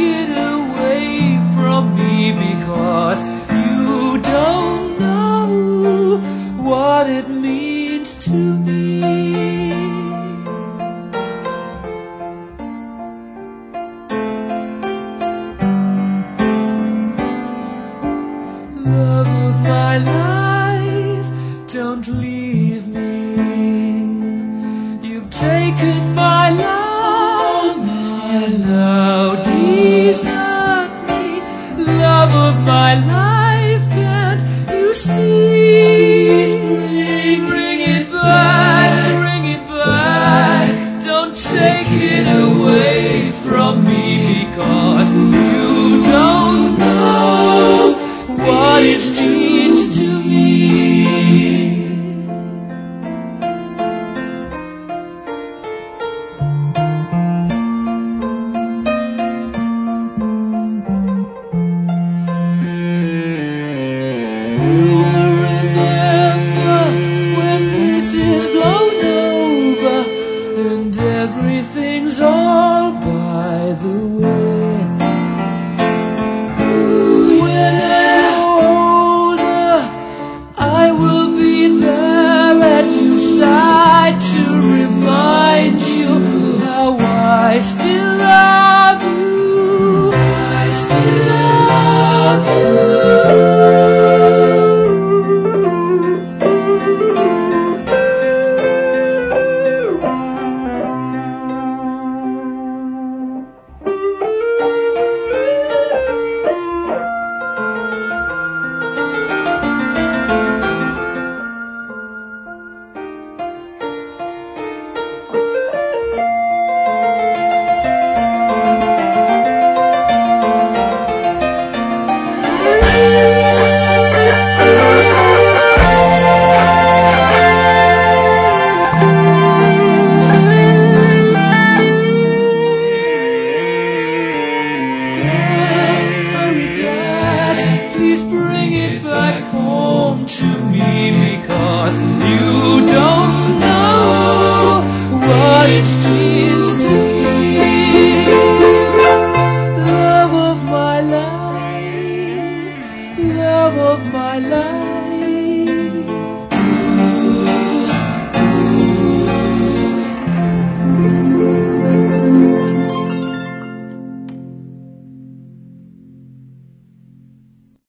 it away from me, because you don't know what it means to me. Love of my life, don't leave me. You've taken my love and now desert me. Love of my life, can't you see? Bring it back, bring it back. Don't take it away from me, because you don't know what it means to me. You'll remember when this is blown over and everything's all by the way. I will be there at your side to remind you how I still love you. I still love you. To me, because you don't know what it means to me. Love of my life, love of my life.